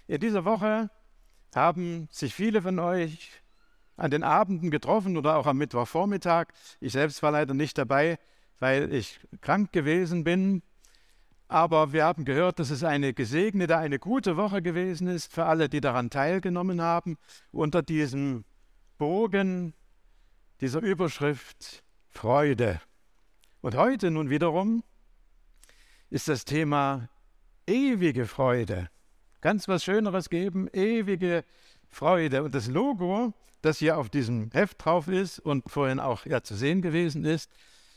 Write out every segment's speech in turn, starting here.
In dieser Woche haben sich viele von euch an den Abenden getroffen oder auch am Mittwochvormittag. Ich selbst war leider nicht dabei, weil ich krank gewesen bin. Aber wir haben gehört, dass es eine gesegnete, eine gute Woche gewesen ist für alle, die daran teilgenommen haben, unter diesem Bogen dieser Überschrift Freude. Und heute nun wiederum ist das Thema ewige Freude. Ganz was Schöneres geben, ewige Freude. Und das Logo, das hier auf diesem Heft drauf ist und vorhin auch zu sehen gewesen ist,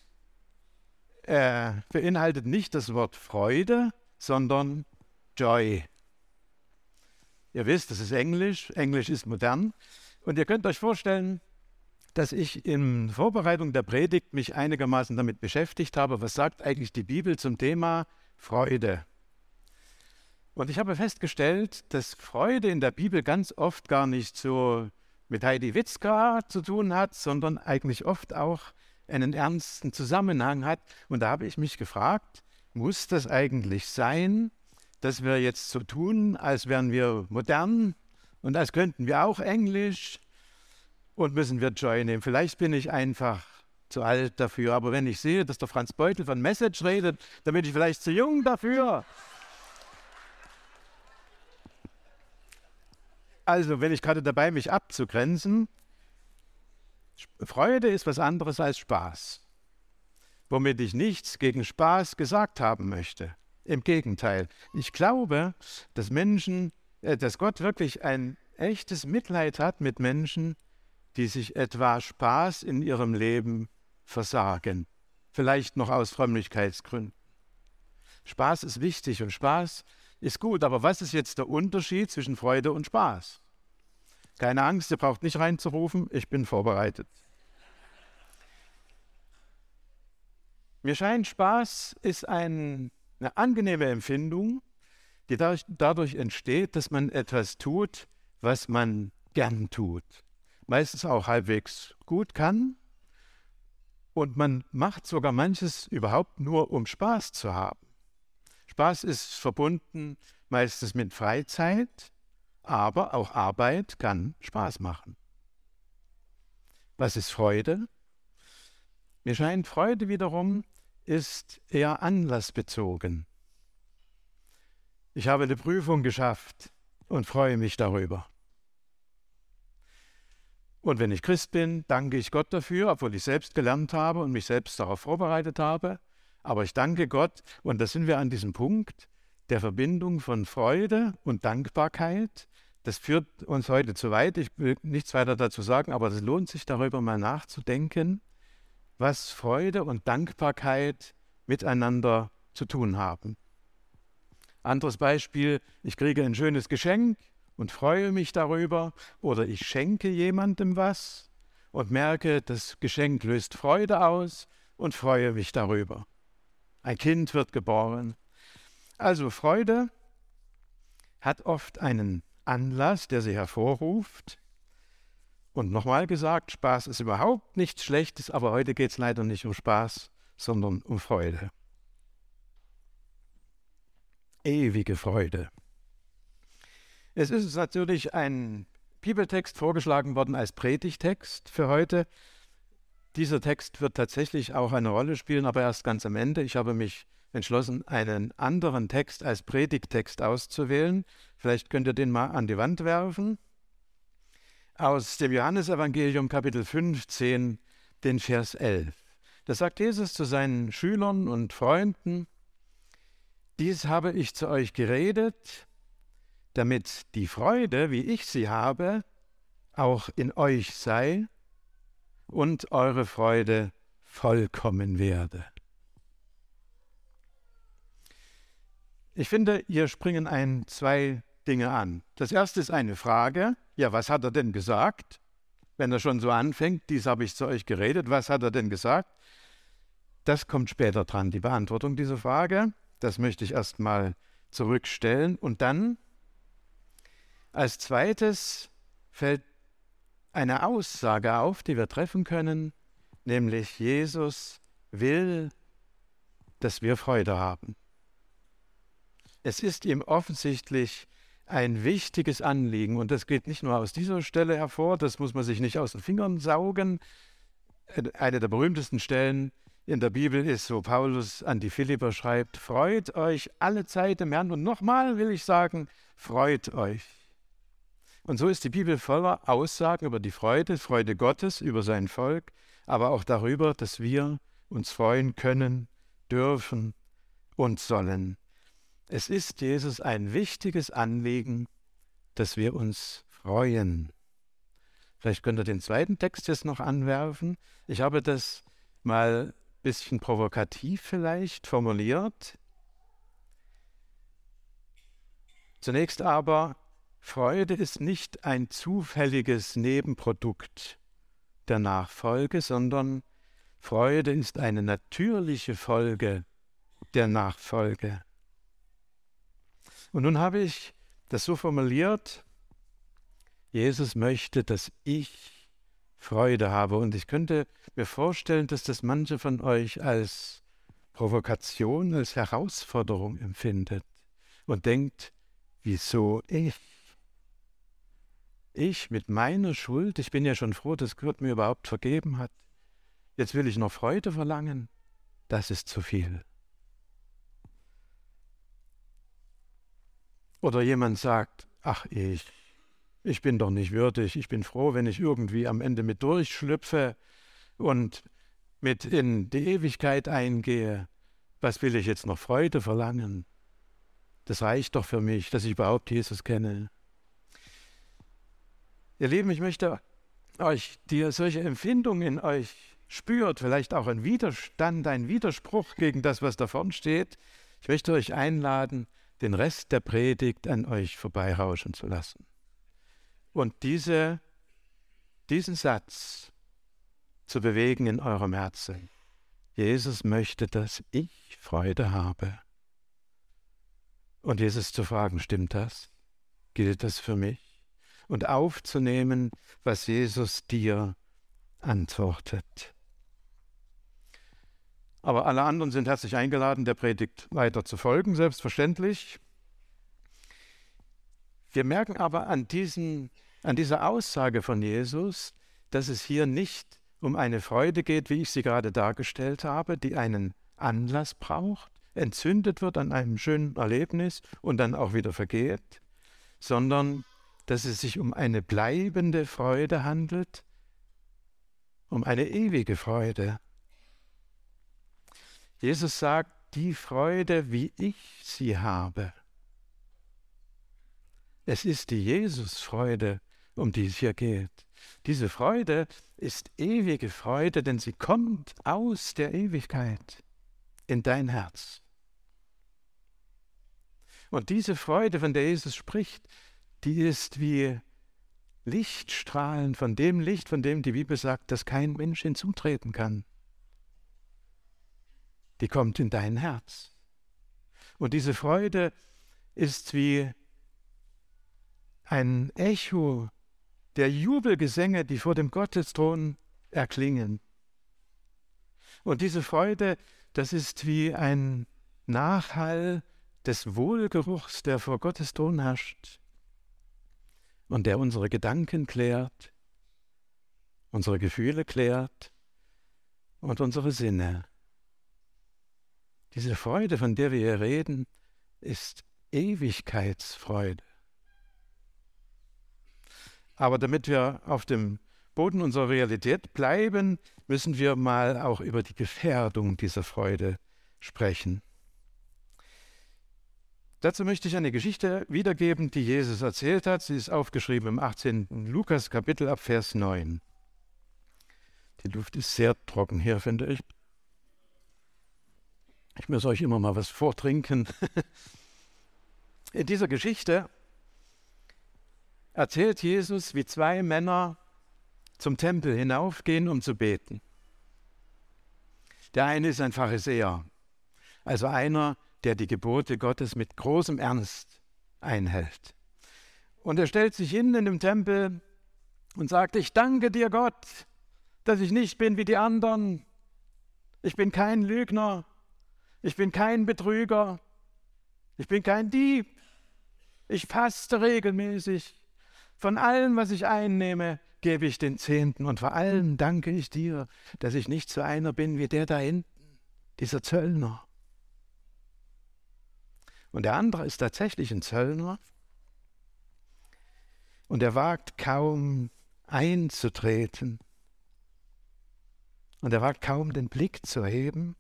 beinhaltet nicht das Wort Freude, sondern Joy. Ihr wisst, das ist Englisch. Englisch ist modern. Und ihr könnt euch vorstellen, dass ich in Vorbereitung der Predigt mich einigermaßen damit beschäftigt habe, was sagt eigentlich die Bibel zum Thema Freude. Und ich habe festgestellt, dass Freude in der Bibel ganz oft gar nicht so mit Heidi Witzka zu tun hat, sondern eigentlich oft auch einen ernsten Zusammenhang hat. Und da habe ich mich gefragt, muss das eigentlich sein, dass wir jetzt so tun, als wären wir modern und als könnten wir auch Englisch und müssen wir Joy nehmen? Vielleicht bin ich einfach zu alt dafür, aber wenn ich sehe, dass der Franz Beutel von Message redet, dann bin ich vielleicht zu jung dafür. Also, wenn ich gerade dabei mich abzugrenzen, Freude ist was anderes als Spaß, womit ich nichts gegen Spaß gesagt haben möchte. Im Gegenteil, ich glaube, dass Gott wirklich ein echtes Mitleid hat mit Menschen, die sich etwa Spaß in ihrem Leben versagen, vielleicht noch aus Frömmigkeitsgründen. Spaß ist wichtig und Spaß ist gut, aber was ist jetzt der Unterschied zwischen Freude und Spaß? Keine Angst, ihr braucht nicht reinzurufen, ich bin vorbereitet. Mir scheint, Spaß ist eine angenehme Empfindung, die dadurch entsteht, dass man etwas tut, was man gern tut. Meistens auch halbwegs gut kann. Und man macht sogar manches überhaupt nur, um Spaß zu haben. Spaß ist verbunden meistens mit Freizeit, aber auch Arbeit kann Spaß machen. Was ist Freude? Mir scheint, Freude wiederum ist eher anlassbezogen. Ich habe eine Prüfung geschafft und freue mich darüber. Und wenn ich Christ bin, danke ich Gott dafür, obwohl ich selbst gelernt habe und mich selbst darauf vorbereitet habe. Aber ich danke Gott, und da sind wir an diesem Punkt der Verbindung von Freude und Dankbarkeit. Das führt uns heute zu weit. Ich will nichts weiter dazu sagen, aber es lohnt sich, darüber mal nachzudenken, was Freude und Dankbarkeit miteinander zu tun haben. Anderes Beispiel, ich kriege ein schönes Geschenk und freue mich darüber, oder ich schenke jemandem was und merke, das Geschenk löst Freude aus und freue mich darüber. Ein Kind wird geboren. Also Freude hat oft einen Anlass, der sie hervorruft. Und nochmal gesagt, Spaß ist überhaupt nichts Schlechtes, aber heute geht es leider nicht um Spaß, sondern um Freude. Ewige Freude. Es ist natürlich ein Bibeltext vorgeschlagen worden als Predigtext für heute. Dieser Text wird tatsächlich auch eine Rolle spielen, aber erst ganz am Ende. Ich habe mich entschlossen, einen anderen Text als Predigtext auszuwählen. Vielleicht könnt ihr den mal an die Wand werfen. Aus dem Johannesevangelium Kapitel 15, den Vers 11. Da sagt Jesus zu seinen Schülern und Freunden: Dies habe ich zu euch geredet, damit die Freude, wie ich sie habe, auch in euch sei und eure Freude vollkommen werde. Ich finde, hier springen zwei Dinge an. Das erste ist eine Frage. Ja, was hat er denn gesagt? Wenn er schon so anfängt, dies habe ich zu euch geredet, was hat er denn gesagt? Das kommt später dran, die Beantwortung dieser Frage. Das möchte ich erstmal zurückstellen. Und dann, als zweites, fällt eine Aussage auf, die wir treffen können, nämlich Jesus will, dass wir Freude haben. Es ist ihm offensichtlich ein wichtiges Anliegen. Und das geht nicht nur aus dieser Stelle hervor, das muss man sich nicht aus den Fingern saugen. Eine der berühmtesten Stellen in der Bibel ist, wo Paulus an die Philipper schreibt, freut euch alle Zeit im Herrn. Und nochmal will ich sagen, freut euch. Und so ist die Bibel voller Aussagen über die Freude Gottes über sein Volk, aber auch darüber, dass wir uns freuen können, dürfen und sollen. Es ist Jesus ein wichtiges Anliegen, dass wir uns freuen. Vielleicht könnt ihr den zweiten Text jetzt noch anwerfen. Ich habe das mal ein bisschen provokativ vielleicht formuliert. Zunächst aber, Freude ist nicht ein zufälliges Nebenprodukt der Nachfolge, sondern Freude ist eine natürliche Folge der Nachfolge. Und nun habe ich das so formuliert, Jesus möchte, dass ich Freude habe. Und ich könnte mir vorstellen, dass das manche von euch als Provokation, als Herausforderung empfindet und denkt, wieso ich? Ich mit meiner Schuld, ich bin ja schon froh, dass Gott mir überhaupt vergeben hat. Jetzt will ich noch Freude verlangen. Das ist zu viel. Oder jemand sagt, ach ich bin doch nicht würdig, ich bin froh, wenn ich irgendwie am Ende mit durchschlüpfe und mit in die Ewigkeit eingehe. Was will ich jetzt noch Freude verlangen? Das reicht doch für mich, dass ich überhaupt Jesus kenne. Ihr Lieben, ich möchte euch, die ihr solche Empfindungen in euch spürt, vielleicht auch ein Widerstand, ein Widerspruch gegen das, was da vorn steht, ich möchte euch einladen, den Rest der Predigt an euch vorbeirauschen zu lassen. Und diesen Satz zu bewegen in eurem Herzen. Jesus möchte, dass ich Freude habe. Und Jesus zu fragen, stimmt das? Gilt das für mich? Und aufzunehmen, was Jesus dir antwortet. Aber alle anderen sind herzlich eingeladen, der Predigt weiter zu folgen, selbstverständlich. Wir merken aber an dieser Aussage von Jesus, dass es hier nicht um eine Freude geht, wie ich sie gerade dargestellt habe, die einen Anlass braucht, entzündet wird an einem schönen Erlebnis und dann auch wieder vergeht, sondern dass es sich um eine bleibende Freude handelt, um eine ewige Freude. Jesus sagt, die Freude, wie ich sie habe. Es ist die Jesusfreude, um die es hier geht. Diese Freude ist ewige Freude, denn sie kommt aus der Ewigkeit in dein Herz. Und diese Freude, von der Jesus spricht, die ist wie Lichtstrahlen von dem Licht, von dem die Bibel sagt, dass kein Mensch hinzutreten kann. Die kommt in dein Herz. Und diese Freude ist wie ein Echo der Jubelgesänge, die vor dem Gottesthron erklingen. Und diese Freude, das ist wie ein Nachhall des Wohlgeruchs, der vor Gottes Thron herrscht und der unsere Gedanken klärt, unsere Gefühle klärt und unsere Sinne. Diese Freude, von der wir hier reden, ist Ewigkeitsfreude. Aber damit wir auf dem Boden unserer Realität bleiben, müssen wir mal auch über die Gefährdung dieser Freude sprechen. Dazu möchte ich eine Geschichte wiedergeben, die Jesus erzählt hat. Sie ist aufgeschrieben im 18. Lukas-Kapitel ab Vers 9. Die Luft ist sehr trocken hier, finde ich. Ich muss euch immer mal was vortrinken. In dieser Geschichte erzählt Jesus, wie zwei Männer zum Tempel hinaufgehen, um zu beten. Der eine ist ein Pharisäer, also einer, der die Gebote Gottes mit großem Ernst einhält. Und er stellt sich hin in dem Tempel und sagt, ich danke dir, Gott, dass ich nicht bin wie die anderen. Ich bin kein Lügner, ich bin kein Betrüger, ich bin kein Dieb. Ich faste regelmäßig. Von allem, was ich einnehme, gebe ich den Zehnten. Und vor allem danke ich dir, dass ich nicht so einer bin wie der da hinten, dieser Zöllner. Und der andere ist tatsächlich ein Zöllner. Und er wagt kaum einzutreten. Und er wagt kaum den Blick zu heben.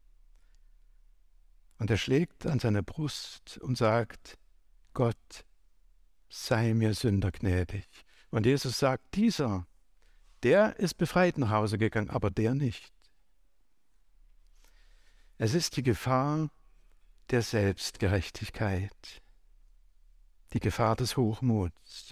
Und er schlägt an seine Brust und sagt, Gott, sei mir Sünder gnädig. Und Jesus sagt, dieser, der ist befreit nach Hause gegangen, aber der nicht. Es ist die Gefahr der Selbstgerechtigkeit, die Gefahr des Hochmuts.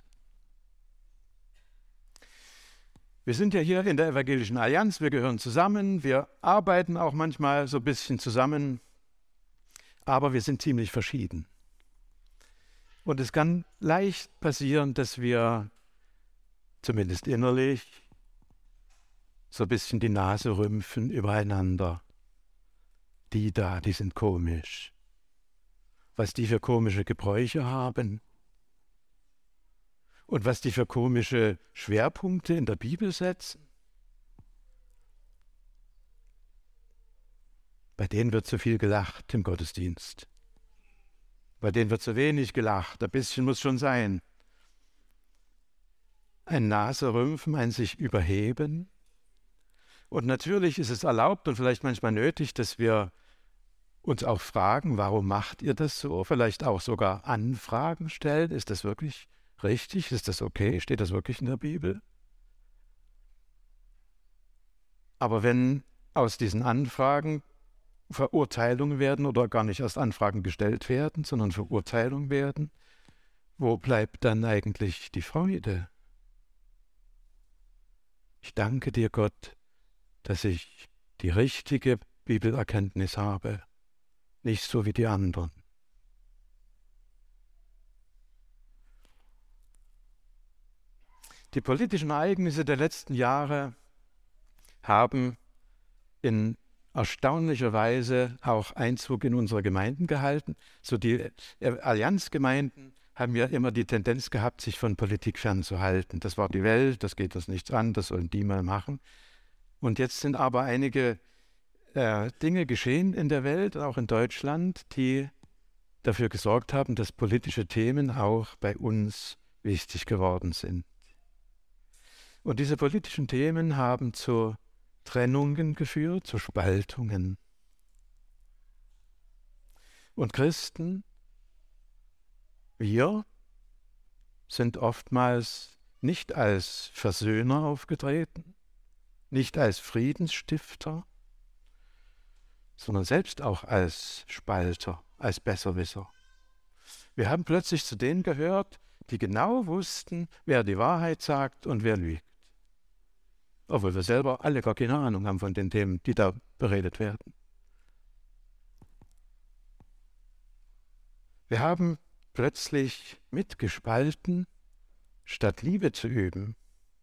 Wir sind ja hier in der Evangelischen Allianz, wir gehören zusammen, wir arbeiten auch manchmal so ein bisschen zusammen, aber wir sind ziemlich verschieden. Und es kann leicht passieren, dass wir zumindest innerlich so ein bisschen die Nase rümpfen übereinander. Die da, die sind komisch. Was die für komische Gebräuche haben und was die für komische Schwerpunkte in der Bibel setzen. Bei denen wird zu viel gelacht im Gottesdienst. Bei denen wird zu wenig gelacht, ein bisschen muss schon sein. Ein Naserümpfen, ein sich überheben. Und natürlich ist es erlaubt und vielleicht manchmal nötig, dass wir uns auch fragen, warum macht ihr das so? Vielleicht auch sogar Anfragen stellen. Ist das wirklich richtig? Ist das okay? Steht das wirklich in der Bibel? Aber wenn aus diesen Anfragen Verurteilungen werden oder gar nicht erst Anfragen gestellt werden, sondern Verurteilungen werden, wo bleibt dann eigentlich die Freude? Ich danke dir, Gott, dass ich die richtige Bibelerkenntnis habe, nicht so wie die anderen. Die politischen Ereignisse der letzten Jahre haben in erstaunlicher Weise auch Einzug in unsere Gemeinden gehalten. So die Allianzgemeinden haben ja immer die Tendenz gehabt, sich von Politik fernzuhalten. Das war die Welt, das geht uns nichts an, das sollen die mal machen. Und jetzt sind aber einige Dinge geschehen in der Welt, auch in Deutschland, die dafür gesorgt haben, dass politische Themen auch bei uns wichtig geworden sind. Und diese politischen Themen haben zu Trennungen geführt, zu Spaltungen. Und Christen, wir sind oftmals nicht als Versöhner aufgetreten, nicht als Friedensstifter, sondern selbst auch als Spalter, als Besserwisser. Wir haben plötzlich zu denen gehört, die genau wussten, wer die Wahrheit sagt und wer lügt. Obwohl wir selber alle gar keine Ahnung haben von den Themen, die da beredet werden. Wir haben plötzlich mitgespalten, statt Liebe zu üben.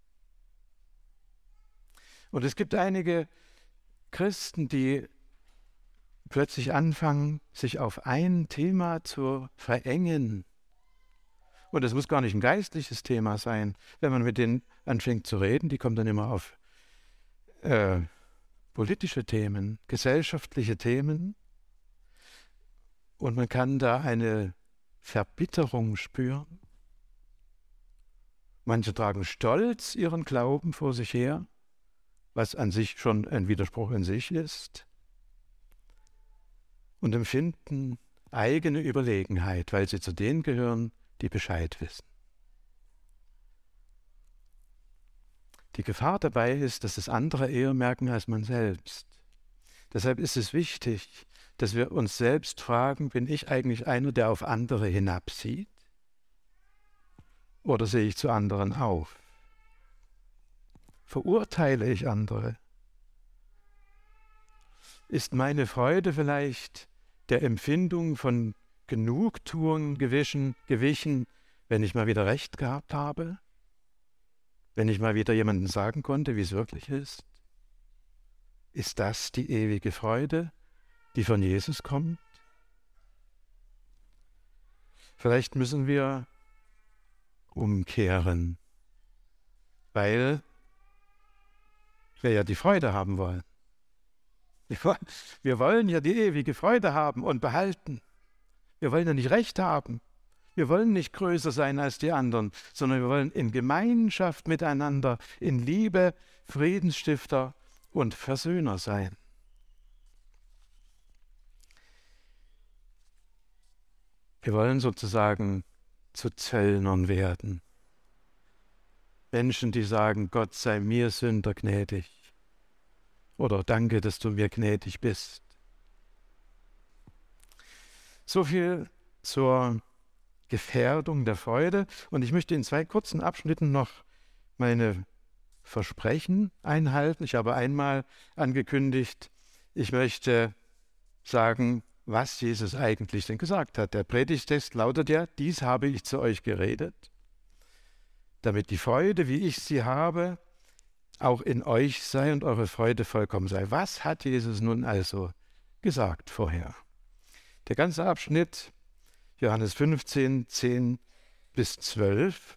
Und es gibt einige Christen, die plötzlich anfangen, sich auf ein Thema zu verengen. Und es muss gar nicht ein geistliches Thema sein. Wenn man mit denen anfängt zu reden, die kommen dann immer auf politische Themen, gesellschaftliche Themen. Und man kann da eine Verbitterung spüren. Manche tragen stolz ihren Glauben vor sich her, was an sich schon ein Widerspruch in sich ist. Und empfinden eigene Überlegenheit, weil sie zu denen gehören, die Bescheid wissen. Die Gefahr dabei ist, dass es andere eher merken als man selbst. Deshalb ist es wichtig, dass wir uns selbst fragen, bin ich eigentlich einer, der auf andere hinabsieht? Oder sehe ich zu anderen auf? Verurteile ich andere? Ist meine Freude vielleicht der Empfindung von Genugtuung gewichen, wenn ich mal wieder Recht gehabt habe? Wenn ich mal wieder jemandem sagen konnte, wie es wirklich ist? Ist das die ewige Freude, die von Jesus kommt? Vielleicht müssen wir umkehren, weil wir ja die Freude haben wollen. Wir wollen ja die ewige Freude haben und behalten. Wir wollen ja nicht Recht haben. Wir wollen nicht größer sein als die anderen, sondern wir wollen in Gemeinschaft miteinander, in Liebe Friedensstifter und Versöhner sein. Wir wollen sozusagen zu Zöllnern werden. Menschen, die sagen, Gott sei mir Sünder gnädig. Oder danke, dass du mir gnädig bist. So viel zur Gefährdung der Freude. Und ich möchte in 2 kurzen Abschnitten noch meine Versprechen einhalten. Ich habe einmal angekündigt, ich möchte sagen, was Jesus eigentlich denn gesagt hat. Der Predigtext lautet ja, dies habe ich zu euch geredet, damit die Freude, wie ich sie habe, auch in euch sei und eure Freude vollkommen sei. Was hat Jesus nun also gesagt vorher? Der ganze Abschnitt, Johannes 15, 10 bis 12.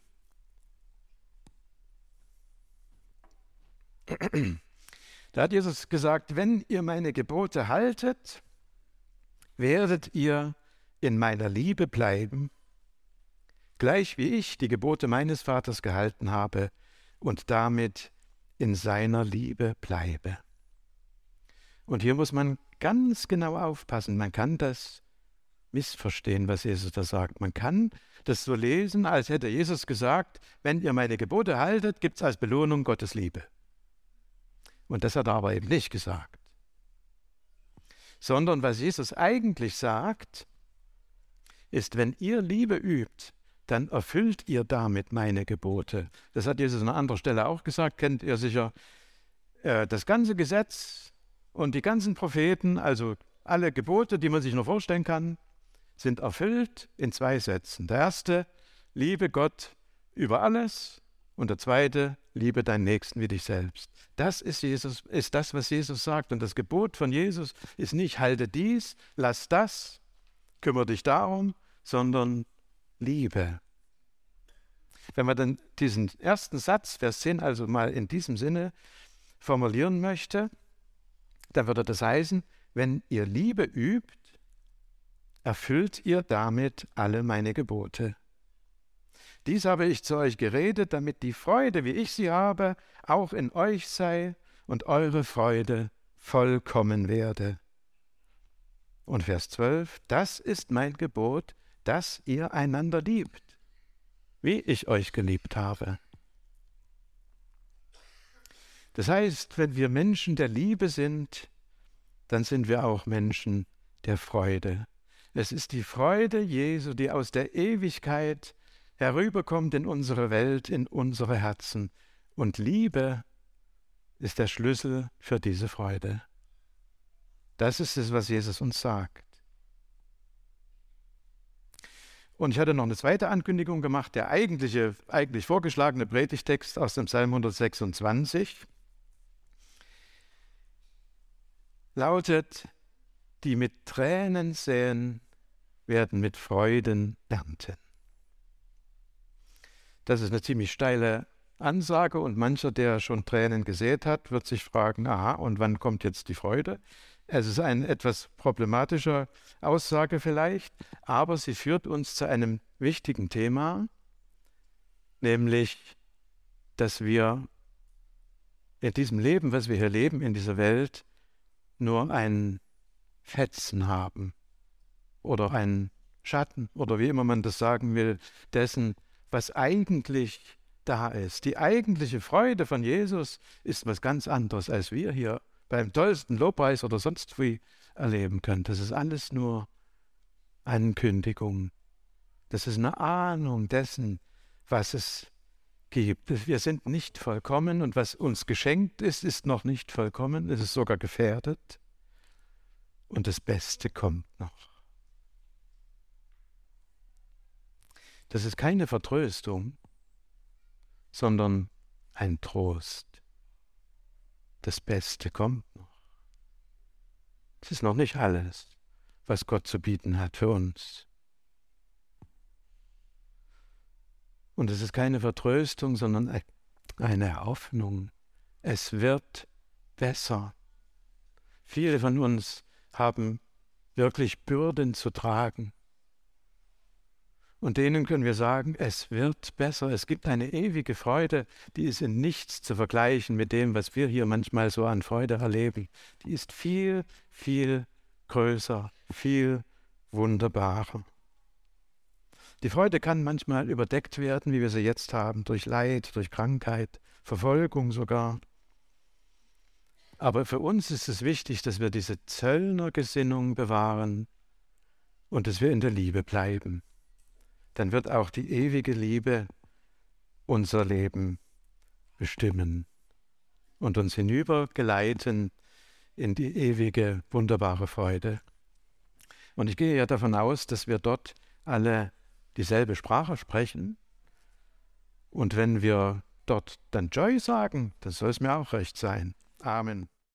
Da hat Jesus gesagt, wenn ihr meine Gebote haltet, werdet ihr in meiner Liebe bleiben, gleich wie ich die Gebote meines Vaters gehalten habe und damit in seiner Liebe bleibe. Und hier muss man ganz genau aufpassen. Man kann das missverstehen, was Jesus da sagt. Man kann das so lesen, als hätte Jesus gesagt, wenn ihr meine Gebote haltet, gibt es als Belohnung Gottes Liebe. Und das hat er aber eben nicht gesagt. Sondern was Jesus eigentlich sagt, ist, wenn ihr Liebe übt, dann erfüllt ihr damit meine Gebote. Das hat Jesus an anderer Stelle auch gesagt, kennt ihr sicher. Das ganze Gesetz und die ganzen Propheten, also alle Gebote, die man sich nur vorstellen kann, sind erfüllt in 2 Sätzen. Der erste, liebe Gott über alles, und der zweite, liebe deinen Nächsten wie dich selbst. Das ist das, was Jesus sagt. Und das Gebot von Jesus ist nicht, halte dies, lass das, kümmere dich darum, sondern Liebe. Wenn man dann diesen ersten Satz, Vers 10, also mal in diesem Sinne formulieren möchte, dann würde das heißen, wenn ihr Liebe übt, erfüllt ihr damit alle meine Gebote. Dies habe ich zu euch geredet, damit die Freude, wie ich sie habe, auch in euch sei und eure Freude vollkommen werde. Und Vers 12, das ist mein Gebot, dass ihr einander liebt, wie ich euch geliebt habe. Das heißt, wenn wir Menschen der Liebe sind, dann sind wir auch Menschen der Freude. Es ist die Freude Jesu, die aus der Ewigkeit herüberkommt in unsere Welt, in unsere Herzen. Und Liebe ist der Schlüssel für diese Freude. Das ist es, was Jesus uns sagt. Und ich hatte noch eine zweite Ankündigung gemacht, der eigentlich vorgeschlagene Predigtext aus dem Psalm 126 lautet, die mit Tränen säen, werden mit Freuden ernten. Das ist eine ziemlich steile Ansage und mancher, der schon Tränen gesät hat, wird sich fragen, aha, und wann kommt jetzt die Freude? Es ist eine etwas problematische Aussage vielleicht, aber sie führt uns zu einem wichtigen Thema, nämlich, dass wir in diesem Leben, was wir hier leben, in dieser Welt, nur ein Fetzen haben oder einen Schatten oder wie immer man das sagen will, dessen, was eigentlich da ist. Die eigentliche Freude von Jesus ist was ganz anderes, als wir hier beim tollsten Lobpreis oder sonst wie erleben können. Das ist alles nur Ankündigung. Das ist eine Ahnung dessen, was es gibt. Wir sind nicht vollkommen und was uns geschenkt ist, ist noch nicht vollkommen. Es ist sogar gefährdet. Und das Beste kommt noch. Das ist keine Vertröstung, sondern ein Trost. Das Beste kommt noch. Es ist noch nicht alles, was Gott zu bieten hat für uns. Und es ist keine Vertröstung, sondern eine Hoffnung. Es wird besser. Viele von uns haben wirklich Bürden zu tragen. Und denen können wir sagen, es wird besser. Es gibt eine ewige Freude, die ist in nichts zu vergleichen mit dem, was wir hier manchmal so an Freude erleben. Die ist viel, viel größer, viel wunderbarer. Die Freude kann manchmal überdeckt werden, wie wir sie jetzt haben, durch Leid, durch Krankheit, Verfolgung sogar. Aber für uns ist es wichtig, dass wir diese Zöllnergesinnung bewahren und dass wir in der Liebe bleiben. Dann wird auch die ewige Liebe unser Leben bestimmen und uns hinübergeleiten in die ewige, wunderbare Freude. Und ich gehe ja davon aus, dass wir dort alle dieselbe Sprache sprechen. Und wenn wir dort dann Joy sagen, dann soll es mir auch recht sein. Amen.